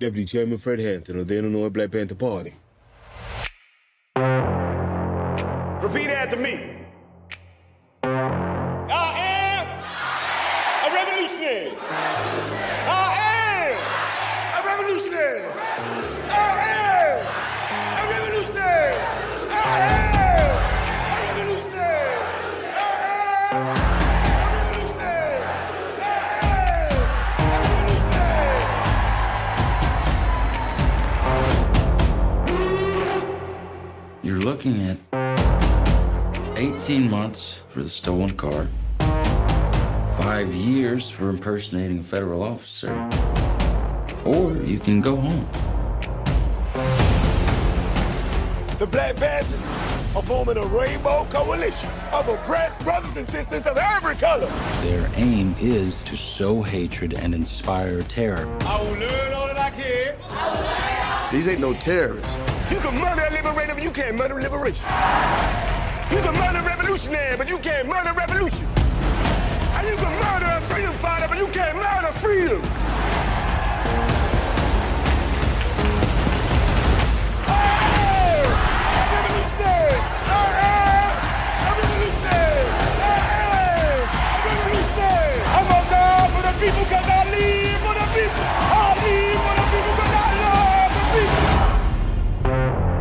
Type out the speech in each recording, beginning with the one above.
Deputy Chairman Fred Hampton of the Illinois Black Panther Party. Repeat after me. I am a revolutionary. I am a revolutionary. I am a revolutionary. I am a revolutionary. I am a revolutionary. I am a revolutionary. You're looking at 18 months for the stolen car, 5 years for impersonating a federal officer, or you can go home. The Black Panthers are forming a rainbow coalition of oppressed brothers and sisters of every color. Their aim is to sow hatred and inspire terror. I will learn all that I can. These ain't no terrorists. You can murder a liberator, but you can't murder liberation. You can murder a revolutionary, but you can't murder revolution. And you can murder a freedom fighter, but you can't murder freedom. I'm gonna die for the people because I live for the people. I live for the people because I love the people.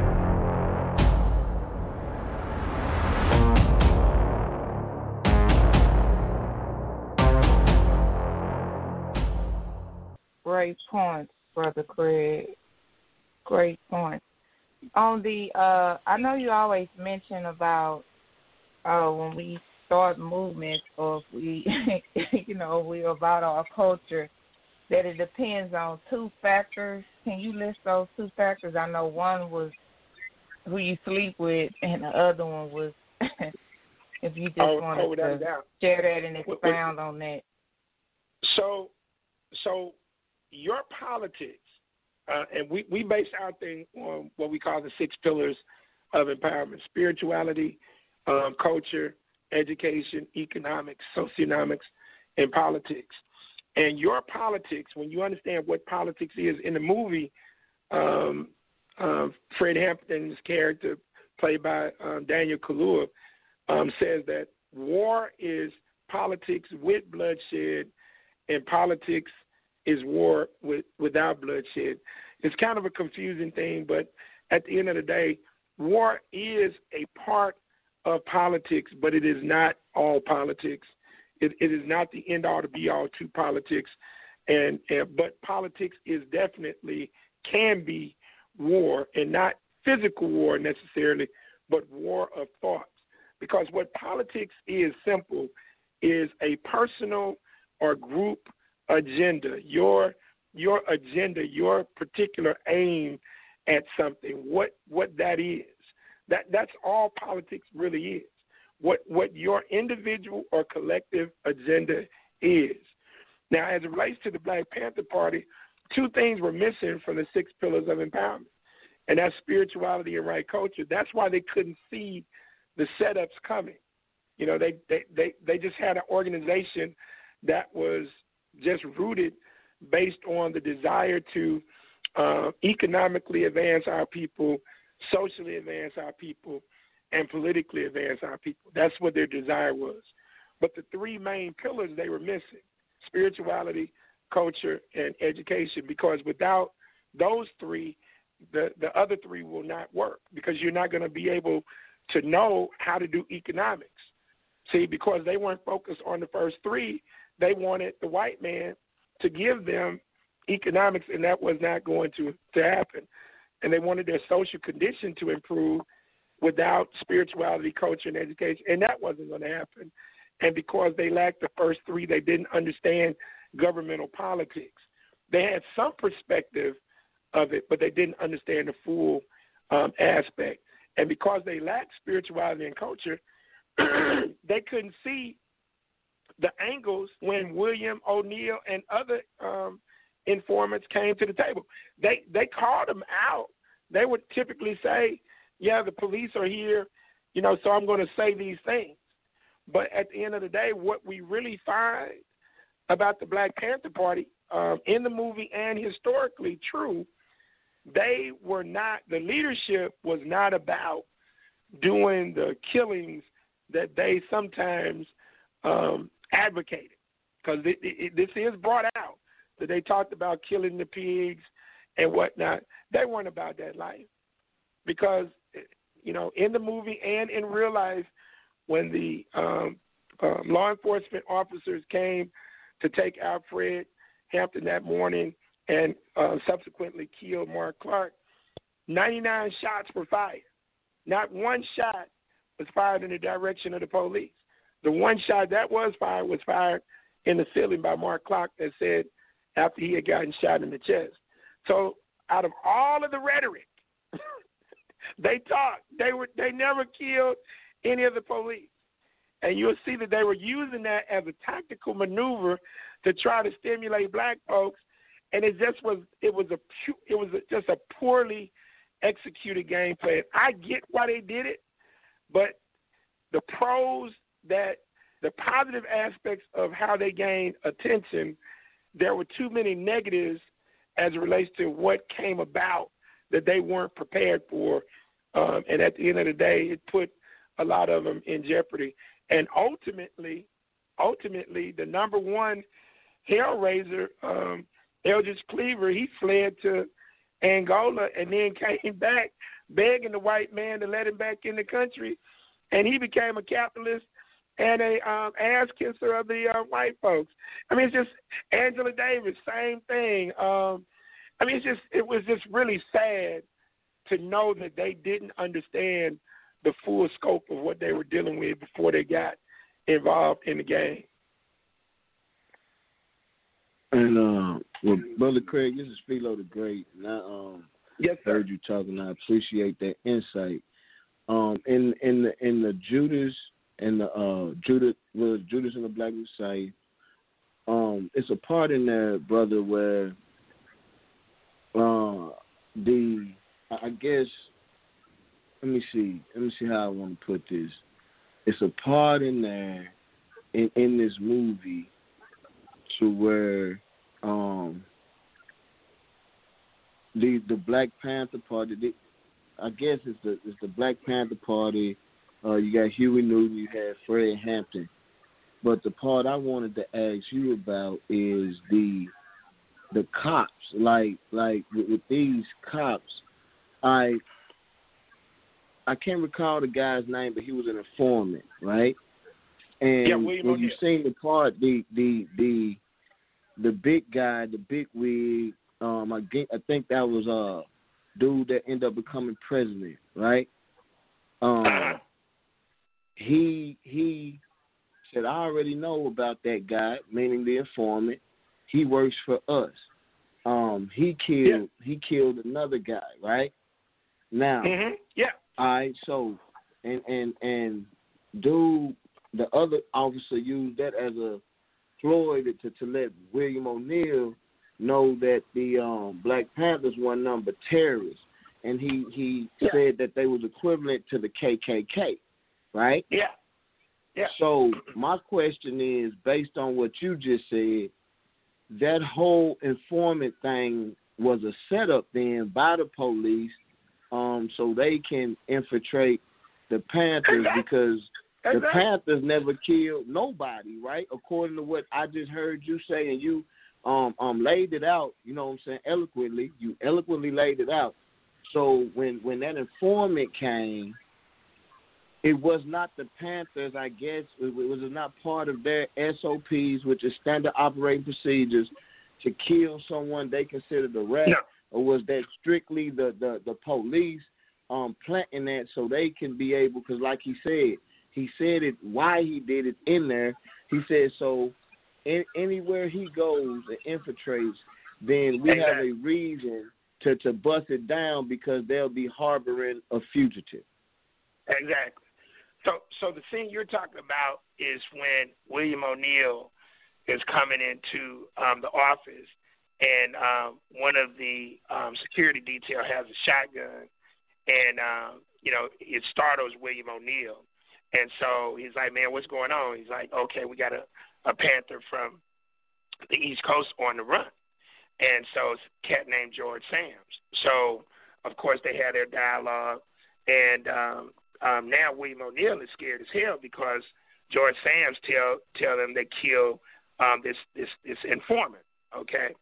Great points, Brother Craig. Great points. On the, I know you always mention about when we start movements or if we, we're about our culture, that it depends on two factors. Can you list those two factors? I know one was who you sleep with, and the other one was if you just wanted to share that and expound on that. So your politics, and we base our thing on what we call the 6 pillars of empowerment: spirituality, culture, education, economics, socioeconomics, and politics. And your politics, when you understand what politics is in the movie, Fred Hampton's character, played by Daniel Kaluuya, says that war is politics with bloodshed, and politics is war without bloodshed. It's kind of a confusing thing, but at the end of the day, war is a part of politics, but it is not all politics. It is not the end all to be all to politics, but politics is definitely can be war, and not physical war necessarily, but war of thoughts. Because what politics is simple is a personal or group agenda, your agenda, your particular aim at something, what that is. That's all politics really is. What your individual or collective agenda is. Now, as it relates to the Black Panther Party, 2 things were missing from the 6 pillars of empowerment, and that's spirituality and right culture. That's why they couldn't see the setups coming. You know, they just had an organization that was just rooted based on the desire to economically advance our people, socially advance our people, and politically advance our people. That's what their desire was. But the 3 main pillars they were missing: spirituality, culture, and education, because without those 3, the other 3 will not work, because you're not going to be able to know how to do economics. See, because they weren't focused on the first 3, they wanted the white man to give them economics, and that was not going to happen. And they wanted their social condition to improve without spirituality, culture, and education, and that wasn't going to happen. And because they lacked the first 3, they didn't understand governmental politics. They had some perspective of it, but they didn't understand the full aspect. And because they lacked spirituality and culture, they couldn't see the angles when William O'Neill and other informants came to the table. They called them out. They would typically say, yeah, the police are here, so I'm going to say these things. But at the end of the day, what we really find about the Black Panther Party, in the movie and historically true, the leadership was not about doing the killings that they sometimes advocated. Because this is brought out that they talked about killing the pigs and whatnot. They weren't about that life. Because, in the movie and in real life, when the law enforcement officers came to take out Fred Hampton that morning and subsequently killed Mark Clark, 99 shots were fired. Not one shot was fired in the direction of the police. The one shot that was fired in the ceiling by Mark Clark that said after he had gotten shot in the chest. So out of all of the rhetoric, they talked. They never killed any of the police. And you'll see that they were using that as a tactical maneuver to try to stimulate black folks. And it just was just a poorly executed game plan. I get why they did it, but the positive aspects of how they gained attention, there were too many negatives as it relates to what came about that they weren't prepared for. And at the end of the day, it put a lot of them in jeopardy. And ultimately, the number one hellraiser, Eldridge Cleaver, he fled to Angola and then came back begging the white man to let him back in the country. And he became a capitalist and a ass kisser of the white folks. I mean, it's just Angela Davis, same thing. It was just really sad to know that they didn't understand the full scope of what they were dealing with before they got involved in the game. And Brother Craig, this is Philo the Great, and I yes, sir. Heard you talking. I appreciate that insight. In the Judas and the Judas and the Black Messiah, it's a part in there, brother, where I guess let me see how I want to put this. It's a part in there in this movie to where the Black Panther Party. I guess it's the Black Panther Party. You got Huey Newton, you had Fred Hampton, but the part I wanted to ask you about is the cops. Like with these cops, I can't recall the guy's name, but he was an informant, right? And when you seen the part, the big guy, the big wig, I think that was dude that ended up becoming president, right? He said, I already know about that guy, meaning the informant. He works for us. He killed another guy, right? Now, all right, so and dude, the other officer used that as a ploy to let William O'Neal know that the Black Panthers were nothing but terrorists, and he said that they was equivalent to the KKK, right? Yeah. So my question is, based on what you just said, that whole informant thing was a setup then by the police, so they can infiltrate the Panthers because the Panthers never killed nobody, right? According to what I just heard you say, and you laid it out, you know what I'm saying, eloquently. You eloquently laid it out. So when that informant came, it was not the Panthers, I guess. It was not part of their SOPs, which is standard operating procedures, to kill someone they considered a rat, or was that strictly the police planting that so they can be able, because like he said it, why he did it in there. He said so anywhere he goes and infiltrates, then we have a reason to bust it down because they'll be harboring a fugitive. Exactly. So the thing you're talking about is when William O'Neal is coming into the office, and one of the security detail has a shotgun, and it startles William O'Neal, and so he's like, "Man, what's going on?" He's like, "Okay, we got a Panther from the East Coast on the run," And so it's a cat named George Sams. So, of course, they had their dialogue. And now William O'Neill is scared as hell because George Sams tell them they kill this informant, okay?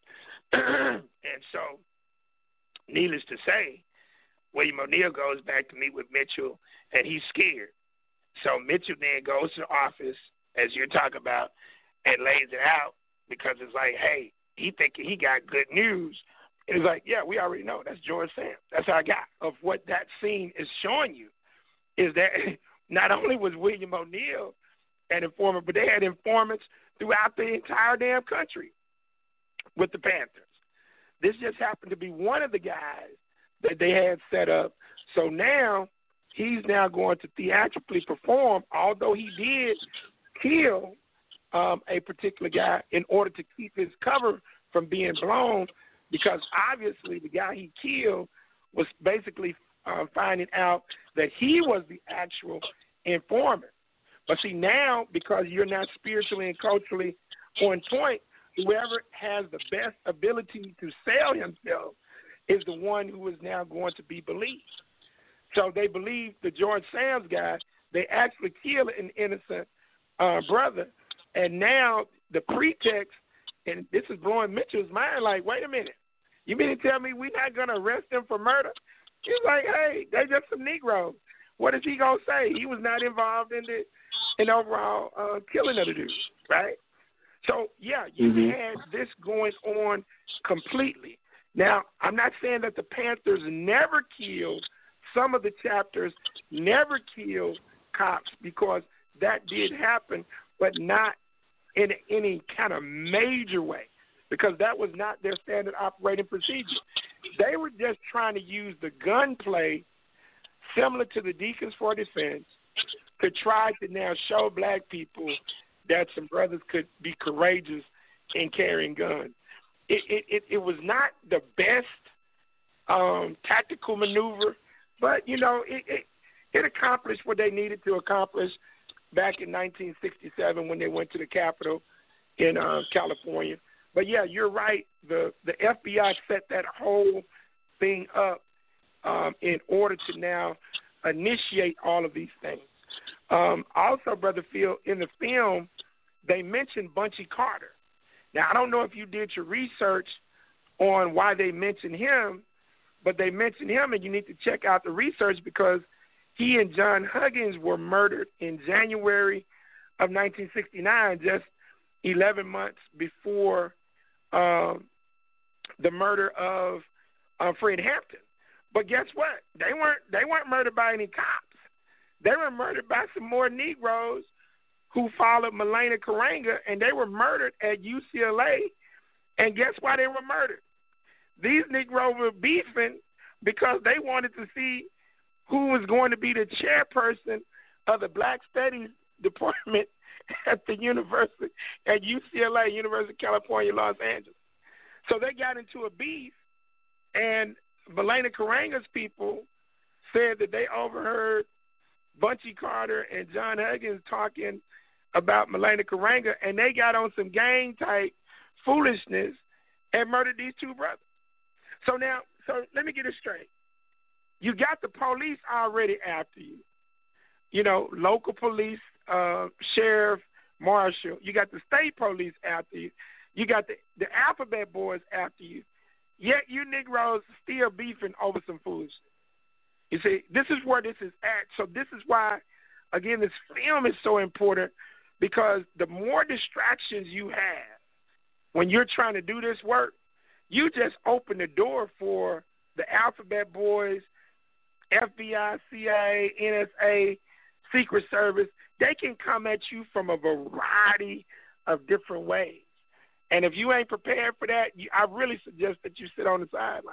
And so, needless to say, William O'Neill goes back to meet with Mitchell, and he's scared. So Mitchell then goes to the office, as you're talking about, and lays it out because it's like, hey, he thinking he got good news. And it's like, yeah, we already know. That's George Sams. That's how I got. Of what that scene is showing you is that not only was William O'Neill an informant, but they had informants throughout the entire damn country with the Panthers. This just happened to be one of the guys that they had set up. So now he's now going to theatrically perform, although he did kill a particular guy in order to keep his cover from being blown, because obviously the guy he killed was basically finding out that he was the actual informant. But see, now, because you're not spiritually and culturally on point, whoever has the best ability to sell himself is the one who is now going to be believed. So they believe the George Sams guy, they actually killed an innocent brother. And now the pretext, and this is blowing Mitchell's mind, like, wait a minute. You mean to tell me we're not going to arrest him for murder? He's like, hey, they're just some Negroes. What is he going to say? He was not involved in the overall killing of the dude, right? So, yeah, you had this going on completely. Now, I'm not saying that the Panthers never killed, some of the chapters never killed cops, because that did happen, but not in any kind of major way, because that was not their standard operating procedure. They were just trying to use the gunplay similar to the Deacons for Defense to try to now show black people that some brothers could be courageous in carrying guns. It was not the best tactical maneuver, but, you know, it accomplished what they needed to accomplish back in 1967 when they went to the Capitol in California. But, yeah, you're right. The FBI set that whole thing up in order to now initiate all of these things. Also, Brother Phil, in the film, they mentioned Bunchy Carter. Now, I don't know if you did your research on why they mentioned him, but they mentioned him, and you need to check out the research, because he and John Huggins were murdered in January of 1969, just 11 months before the murder of Fred Hampton. But guess what? They weren't murdered by any cops. They were murdered by some more Negroes who followed Melena Karenga, and they were murdered at UCLA. And guess why they were murdered? These Negroes were beefing because they wanted to see who was going to be the chairperson of the Black Studies Department at the University, at UCLA, University of California, Los Angeles. So they got into a beef, and Melena Karenga's people said that they overheard Bunchy Carter and John Huggins talking about Melena Karenga, and they got on some gang-type foolishness and murdered these two brothers. So let me get it straight. You got the police already after you. You know, local police, sheriff, marshal. You got the state police after you. You got the alphabet boys after you. Yet you Negroes still beefing over some foolishness. You see, this is where this is at. So this is why, again, this film is so important, because the more distractions you have when you're trying to do this work, you just open the door for the alphabet boys, FBI, CIA, NSA, Secret Service. They can come at you from a variety of different ways. And if you ain't prepared for that, I really suggest that you sit on the sideline.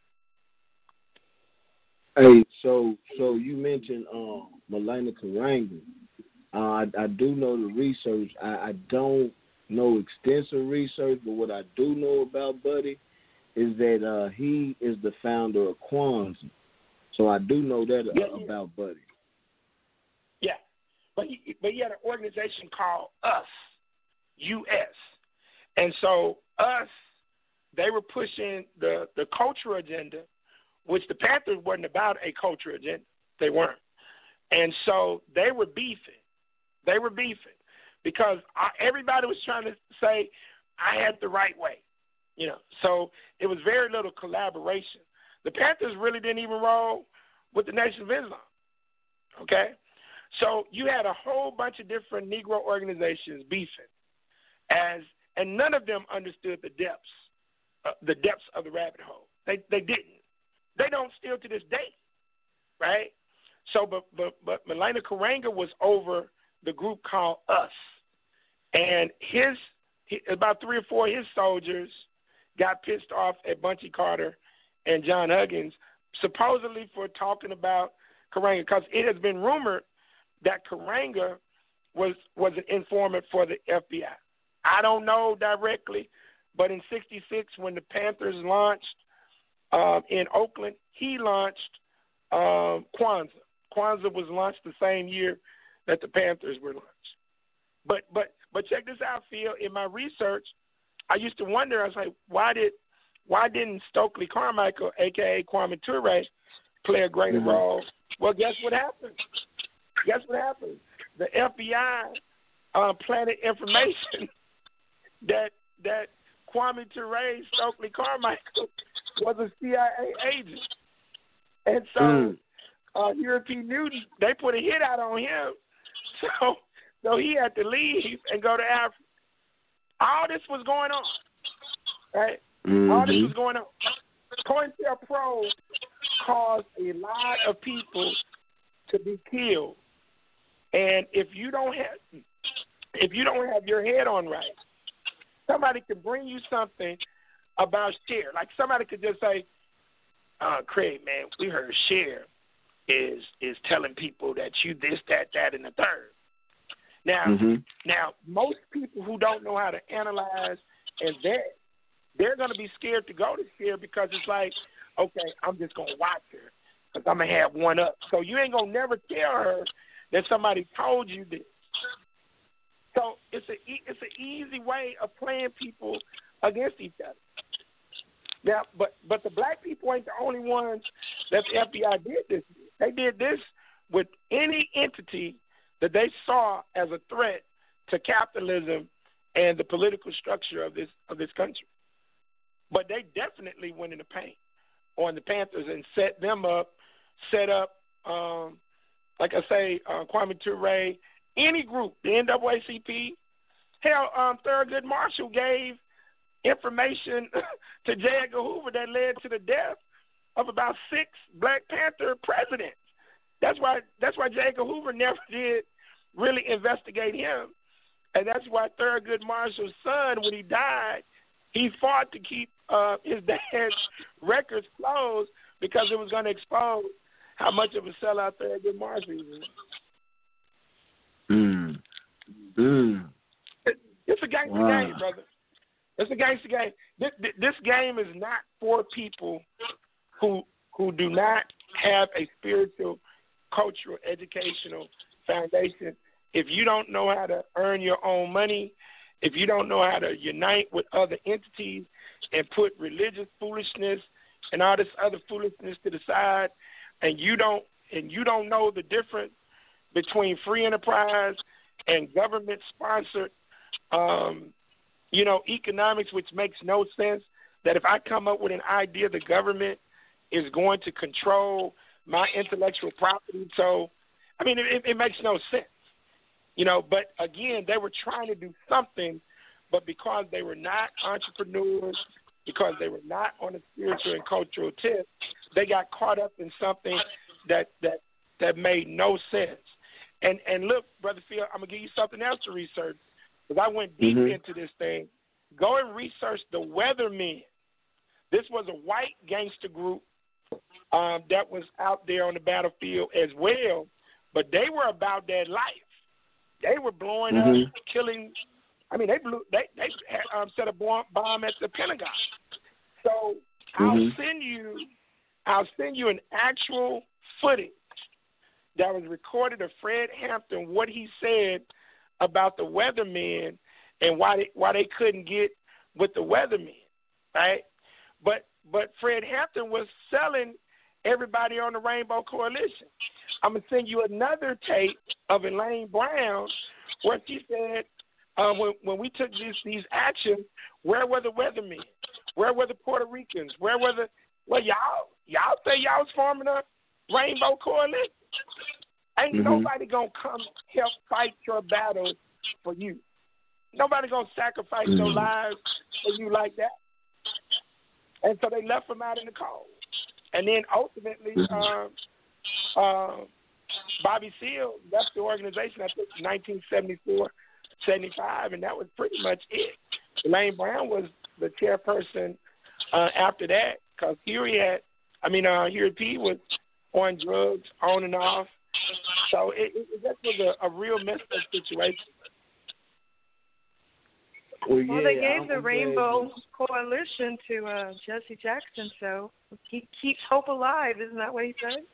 Hey, so you mentioned Melena Karenga. I do know the research. I don't know extensive research, but what I do know about Buddy is that he is the founder of Kwanzaa. So I do know that about Buddy. Yeah, but he had an organization called US, and so US they were pushing the cultural agenda, which the Panthers wasn't about a cultural agenda. They weren't. And so they were beefing. They were beefing because everybody was trying to say, I had the right way. You know, so it was very little collaboration. The Panthers really didn't even roll with the Nation of Islam. Okay? So you had a whole bunch of different Negro organizations beefing, and none of them understood the depths of the rabbit hole. They didn't. They don't still to this day, right? So, but Maulana Karenga was over the group called Us, and about 3 or 4 of his soldiers got pissed off at Bunchy Carter and John Huggins, supposedly for talking about Karenga, because it has been rumored that Karenga was an informant for the FBI. I don't know directly, but in '66 when the Panthers launched in Oakland, he launched Kwanzaa. Kwanzaa was launched the same year that the Panthers were launched. But check this out, Phil. In my research, I used to wonder. I was like, why didn't Stokely Carmichael, a.k.a. Kwame Ture, play a greater role? Well, guess what happened? The FBI planted information that Kwame Ture, Stokely Carmichael, was a CIA agent. And so European Newton, they put a hit out on him. So he had to leave and go to Africa. All this was going on, right? All this was going on. COINTELPRO caused a lot of people to be killed. And if you don't have your head on right, somebody could bring you something about Cher. Like somebody could just say, Craig, man, we heard Cher is telling people that you this, that, and the third. Now, most people who don't know how to analyze and vet, they're going to be scared to go to Cher because it's like, okay, I'm just going to watch her because I'm going to have one up. So you ain't going to never tell her that somebody told you this. So it's an easy way of playing people against each other. Now, but the black people ain't the only ones that the FBI did this with. They did this with any entity that they saw as a threat to capitalism and the political structure of this country. But they definitely went in the paint on the Panthers and set up, like I say, Kwame Ture, any group, the NAACP. Hell, Thurgood Marshall gave information to J. Edgar Hoover that led to the death of about 6 Black Panther presidents. That's why J. Edgar Hoover never did really investigate him. And that's why Thurgood Marshall's son, when he died, he fought to keep his dad's records closed because it was going to expose how much of a sellout Thurgood Marshall was. It's a gangster game, brother. It's a gangster game. This game is not for people who do not have a spiritual, cultural, educational foundation. If you don't know how to earn your own money, if you don't know how to unite with other entities and put religious foolishness and all this other foolishness to the side, and you don't know the difference between free enterprise and government-sponsored, economics, which makes no sense, that if I come up with an idea, the government is going to control my intellectual property. So, I mean, it makes no sense. But again, they were trying to do something, but because they were not entrepreneurs, because they were not on a spiritual and cultural tip, they got caught up in something that made no sense. And look, Brother Phil, I'm going to give you something else to research, because I went deep into this thing. Go and research the Weathermen. This was a white gangster group that was out there on the battlefield as well, but they were about their life. They were blowing up, killing. I mean, they set a bomb at the Pentagon. So I'll send you an actual footage that was recorded of Fred Hampton, what he said about the Weathermen and why they couldn't get with the Weathermen. right? But Fred Hampton was selling everybody on the Rainbow Coalition. I'm going to send you another tape of Elaine Brown where she said, when we took these actions, where were the weathermen? Where were the Puerto Ricans? Where were y'all say y'all was forming a Rainbow Coalition? Ain't nobody going to come help fight your battles for you. Nobody going to sacrifice their lives for you like that. And so they left them out in the cold. And then ultimately, Bobby Seale left the organization, I think, in 1974, 75, and that was pretty much it. Elaine Brown was the chairperson after that because Huey P was on drugs, on and off. So it just was a real messed up situation. Well, they gave the Rainbow Coalition to Jesse Jackson, so he keeps hope alive. Isn't that what he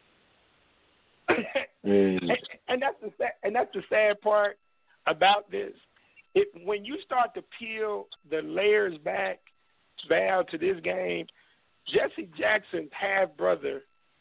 said? and that's the sad part about this. When you start to peel the layers back, Val, to this game, Jesse Jackson's half brother.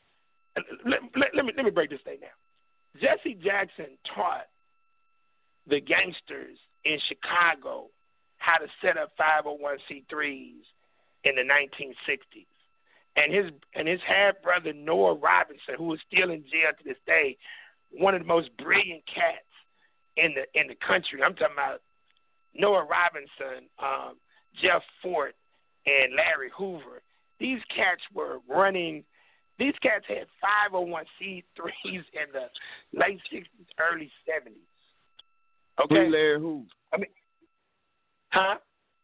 Let me break this thing down. Jesse Jackson taught the gangsters in Chicago how to set up 501c3s in the 1960s. And his half-brother, Noah Robinson, who is still in jail to this day, one of the most brilliant cats in the country. I'm talking about Noah Robinson, Jeff Fort, and Larry Hoover. These cats were running. These cats had 501c3s in the late 60s, early 70s. Okay? Free Larry Hoover. Huh?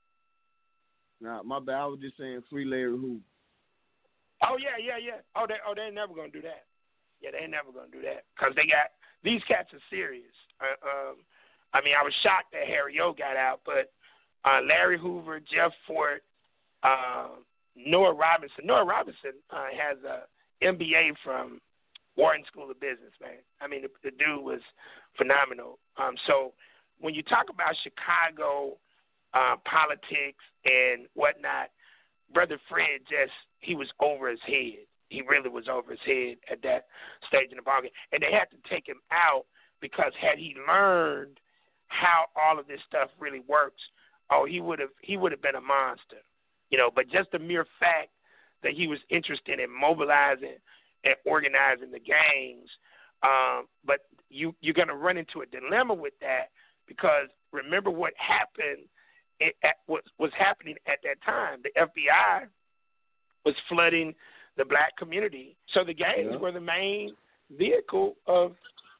Nah, my bad. I was just saying free Larry Hoover. Oh, yeah. Oh, they ain't never going to do that. Yeah, they ain't never going to do that because these cats are serious. I was shocked that Harry O got out, but Larry Hoover, Jeff Fort, Noah Robinson. Noah Robinson has a MBA from Wharton School of Business, man. The dude was phenomenal. So when you talk about Chicago politics and whatnot, Brother Fred he was over his head. He really was over his head at that stage in the ballgame. And they had to take him out because had he learned how all of this stuff really works, he would have been a monster. But just the mere fact that he was interested in mobilizing and organizing the gangs, but you're going to run into a dilemma with that because remember what happened what was happening at that time. The FBI was flooding the black community. So the gangs were the main vehicle of,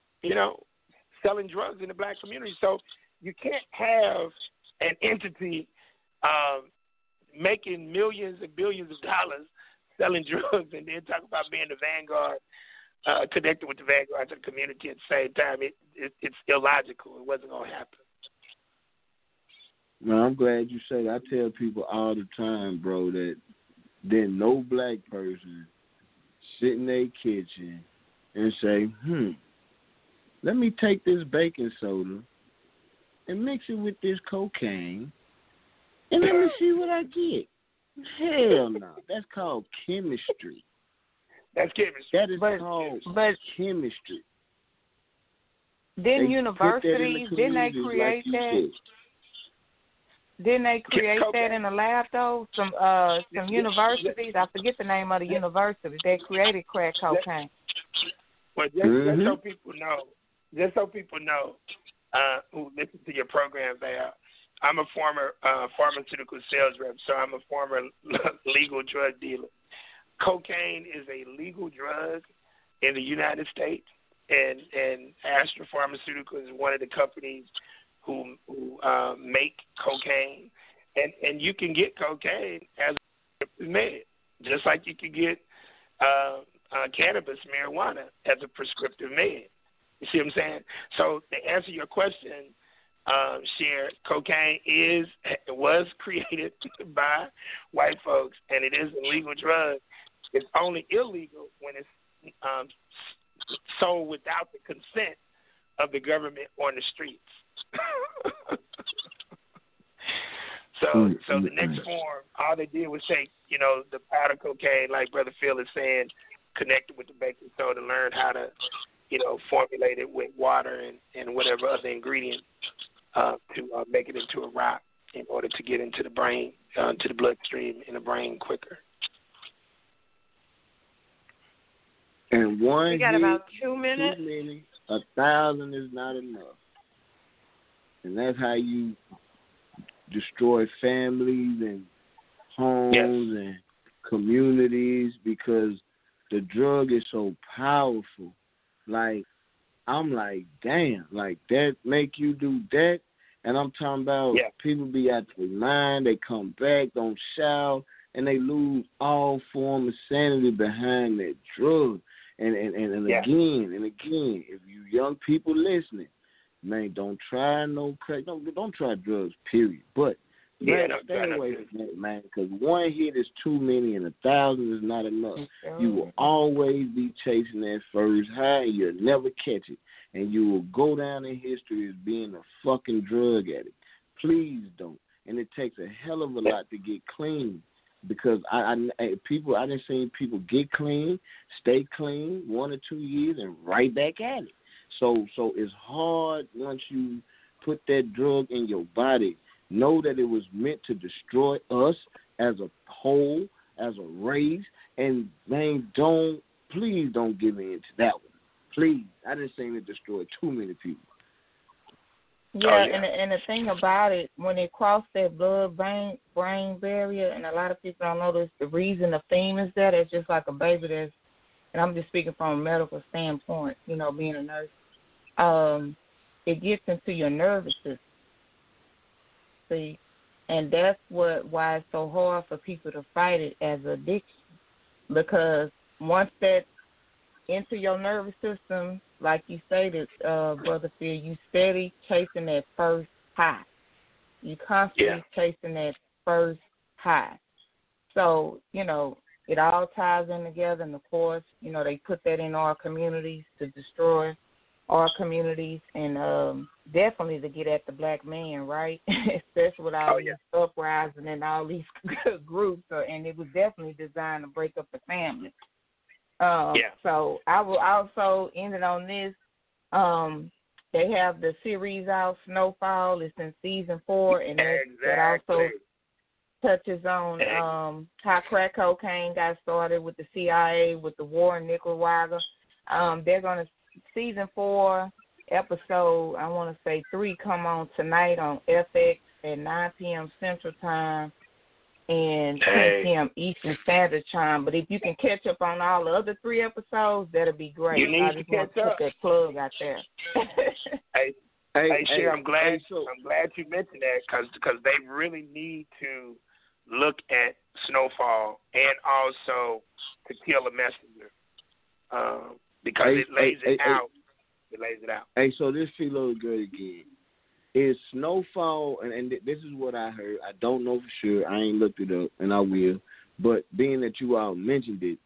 selling drugs in the black community. So you can't have an entity making millions and billions of dollars selling drugs and then talk about being the vanguard, connected with the vanguard to the community at the same time. It's illogical. It wasn't going to happen. Man, I'm glad you say that. I tell people all the time, bro, that there's no black person sit in their kitchen and say, let me take this baking soda and mix it with this cocaine and let me see what I get. Hell no. That's called chemistry. That's chemistry. That is called chemistry. Didn't universities, didn't they create that? Didn't they create that in the lab, though? Some universities, I forget the name of the university, they created crack cocaine. Well, just so people know, who listen to your program there, I'm a former pharmaceutical sales rep, so I'm a former legal drug dealer. Cocaine is a legal drug in the United States, and Astra Pharmaceuticals is one of the companies who make cocaine, and you can get cocaine as a med, just like you can get cannabis, marijuana, as a prescriptive med. You see what I'm saying? So to answer your question, Cher, cocaine was created by white folks, and it is a legal drug. It's only illegal when it's sold without the consent of the government on the streets. So the next form, all they did was take, the powder cocaine, like Brother Phil is saying, connected with the baking soda, learn how to, formulate it with water and whatever other ingredients to make it into a rock in order to get into the brain, to the bloodstream in the brain quicker. And one we got hit, about 2 minutes. Too many. 1,000 is not enough. And that's how you destroy families and homes and communities, because the drug is so powerful. Like, I'm like, damn, like that make you do that? And I'm talking about people be out their mind, they come back, don't shout, and they lose all form of sanity behind that drug. And again, if you young people listening, man, don't try no crack. Don't try drugs, period. But stay away from that, man, because one hit is too many and 1,000 is not enough. You will always be chasing that first high, and you'll never catch it. And you will go down in history as being a fucking drug addict. Please don't. And it takes a hell of a lot to get clean. Because I done seen people get clean, stay clean 1 or 2 years, and right back at it. So it's hard once you put that drug in your body. Know that it was meant to destroy us as a whole, as a race, and man, please don't give in to that one. Please, I done seen it destroy too many people. Yeah, and the thing about it, when it crossed that blood-brain barrier, and a lot of people don't know this, the reason the theme is that it's just like a baby that's, and I'm just speaking from a medical standpoint, being a nurse, it gets into your nervous system. See, and that's why it's so hard for people to fight it as addiction, because once that's into your nervous system, like you stated, Brother Phil, you steady chasing that first high. You constantly chasing that first high. So, it all ties in together. And, of course, they put that in our communities to destroy our communities and definitely to get at the black man, right? Especially with all these uprising and all these groups. And it was definitely designed to break up the family. So I will also end it on this. They have the series out, Snowfall. It's in season 4, and that also touches on how crack cocaine got started with the CIA, with the war in Nicaragua. They're going to, season 4, episode, I want to say 3, come on tonight on FX at 9 p.m. Central Time and 10 p.m. Eastern Standard Time. But if you can catch up on all the other 3 episodes, that'll be great. You need I just want to put that plug out there. Hey, Cher, I'm glad you mentioned that because they really need to look at Snowfall and also To Kill a Messenger because it lays it out. It lays it out. Hey, so this Philo good again. Is Snowfall, and this is what I heard. I don't know for sure. I ain't looked it up, and I will. But being that you all mentioned it,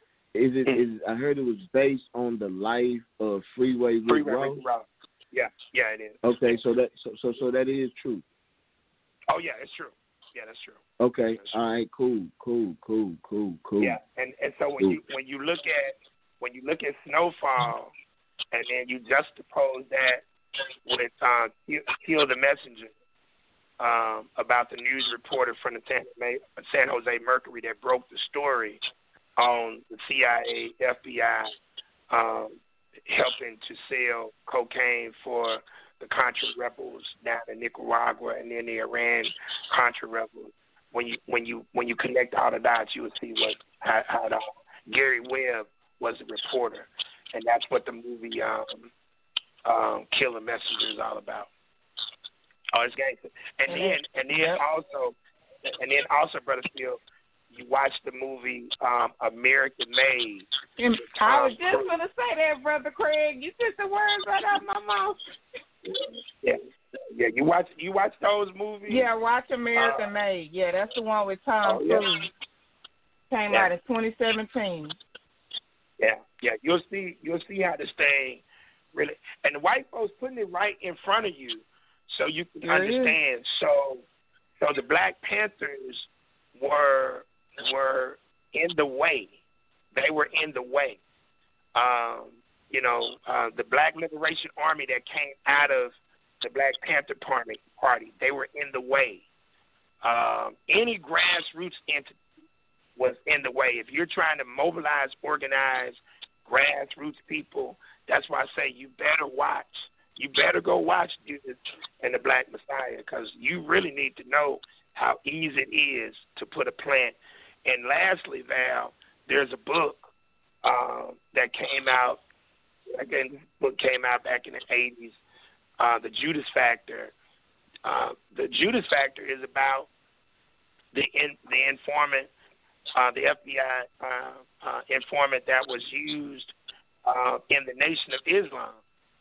I heard it was based on the life of Freeway Rick Ross. Yeah, it is. Okay, so that is true. Oh yeah, it's true. Yeah, that's true. Okay, that's true. All right, cool. Yeah, and so when you look at Snowfall, and then you juxtapose that with Kill the Messenger, about the news reporter from the San Jose Mercury that broke the story on the CIA, FBI, helping to sell cocaine for the Contra rebels down in Nicaragua, and then the Iran Contra rebels. When you connect all the dots, you will see how Gary Webb was a reporter, and that's what the movie Kill the Messenger is all about. Oh, it's gangster. And then also, Brother Phil, you watched the movie American Made. I was just going to say that, Brother Craig. You took the words right out of my mouth. Yeah. You watch those movies? Yeah, watch American Made. Yeah, that's the one with Tom Cruise. Came out in 2017. Yeah. You'll see how this thing really, and the white folks putting it right in front of you, so you can understand. So So the Black Panthers were in the way. They were in the way. The Black Liberation Army that came out of the Black Panther Party, they were in the way. Any grassroots entity was in the way. If you're trying to mobilize, organize grassroots people, that's why I say you better watch. You better go watch Jesus and the Black Messiah, because you really need to know how easy it is to put a plan. And lastly, Val, there's a book that came out. Again, this book came out back in the 80s, The Judas Factor. The Judas Factor is about the informant, the FBI informant that was used in the Nation of Islam.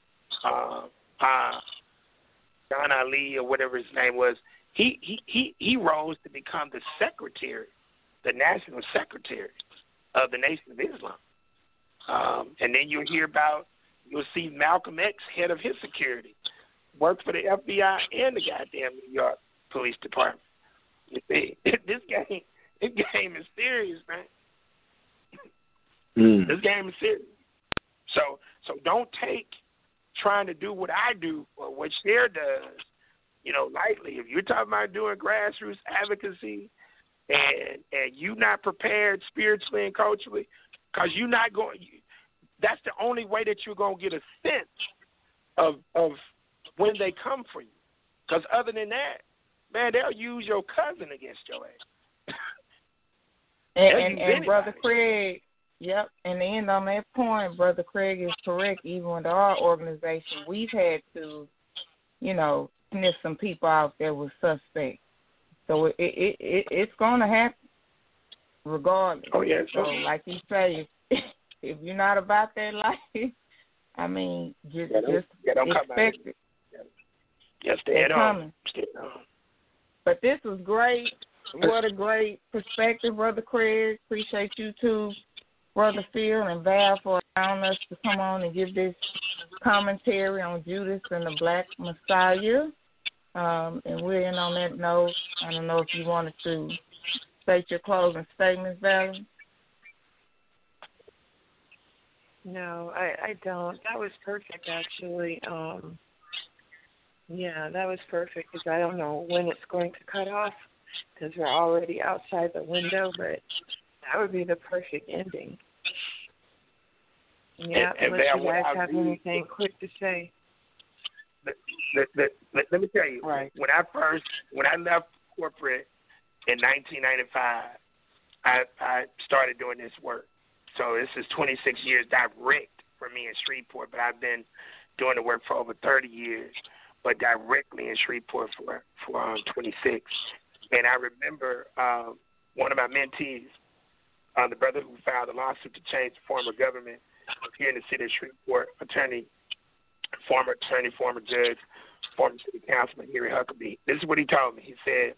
John Ali, or whatever his name was, he rose to become the secretary, the national secretary of the Nation of Islam. And then you'll see Malcolm X, head of his security, worked for the FBI and the goddamn New York Police Department. You see, this game is serious, man. This game is serious. So don't take trying to do what I do or what Cher does, lightly. If you're talking about doing grassroots advocacy and you're not prepared spiritually and culturally, because you're not going, that's the only way that you're going to get a sense of when they come for you. Because other than that, man, they'll use your cousin against your ass. and Brother Craig, yep, and to end on that point, Brother Craig is correct. Even with our organization, we've had to, sniff some people out there with suspects. So it's going to happen regardless. Oh, yeah. So like you say, if you're not about that life, I mean, just expect it. Yes, stay on. But this was great. What a great perspective, Brother Craig. Appreciate you too, Brother Phil and Val, for allowing us to come on and give this commentary on Judas and the Black Messiah. And we're in on that note. I don't know if you wanted to state your closing statements, Val. No, I don't. That was perfect, actually. Yeah, that was perfect, because I don't know when it's going to cut off, because we're already outside the window, but that would be the perfect ending. Yeah, unless you guys have anything quick to say. Let me tell you, right. When I left corporate in 1995, I started doing this work. So this is 26 years direct for me in Shreveport, but I've been doing the work for over 30 years, but directly in Shreveport for 26. And I remember one of my mentees, the brother who filed a lawsuit to change the form of government here in the city of Shreveport, former judge, former city councilman, Harry Huckabee. This is what he told me. He said,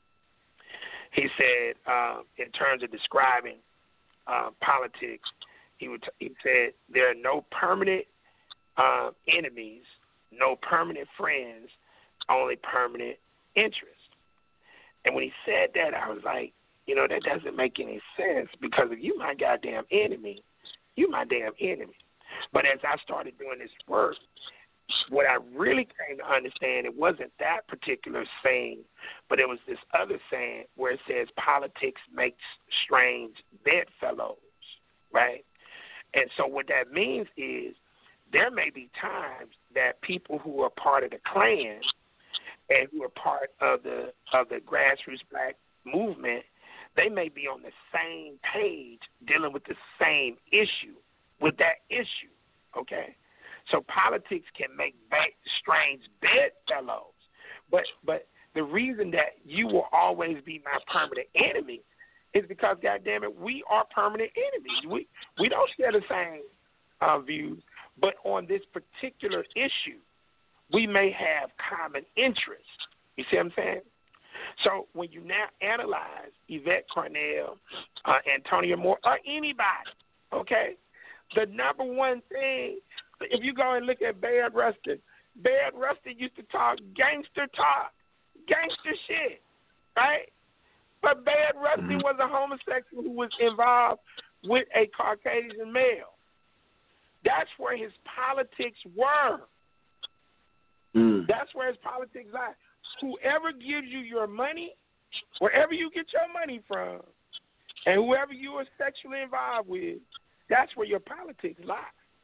in terms of describing politics, he said there are no permanent enemies, no permanent friends, only permanent interest. And when he said that, I was like, that doesn't make any sense, because if you my goddamn enemy, you my damn enemy. But as I started doing this work, what I really came to understand, it wasn't that particular saying, but it was this other saying where it says politics makes strange bedfellows, right? And so what that means is there may be times that people who are part of the Klan and who are part of the grassroots black movement, they may be on the same page dealing with the same issue, with that issue, okay? So politics can make strange bedfellows. But the reason that you will always be my permanent enemy is because, goddamn it, we are permanent enemies. We don't share the same views, but on this particular issue, we may have common interests. You see what I'm saying? So when you now analyze Yvette Carnell, Antonia Moore, or anybody, okay, the number one thing, if you go and look at Bayard Rustin used to talk gangster shit. right? But Bayard Rustin was a homosexual who was involved with a Caucasian male. That's where his politics were. That's where his politics lie. Whoever gives you your money, wherever you get your money from, and whoever you are sexually involved with, that's where your politics lie.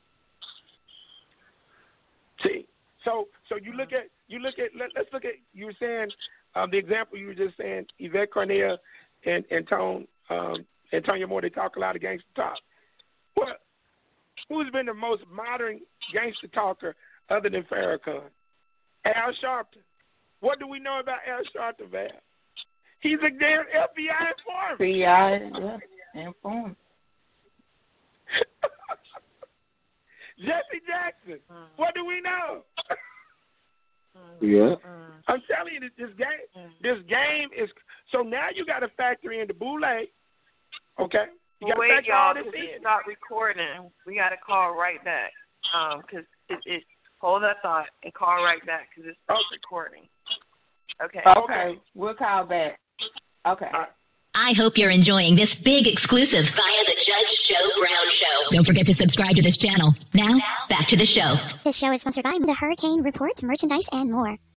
See, so you look at let's look at, you were saying the example you were just saying, Yvette Cornell and Antonio Moore, they talk a lot of gangster talk. Well, who's been the most modern gangster talker other than Farrakhan? Al Sharpton. What do we know about Al Sharpton, Val? He's a damn FBI informant. FBI informant. Jesse Jackson. What do we know? Yeah. I'm telling you, this game is. So now you got to factor in the boule. Okay. You got to wait, factor y'all, all this because in. it's not recording. We got to call right back. Because it hold that thought and call right back because it's not recording. Okay. Okay. We'll call back. Okay. I hope you're enjoying this big exclusive via the Judge Joe Brown Show. Don't forget to subscribe to this channel. Now, back to the show. This show is sponsored by the Hurricane Report merchandise and more.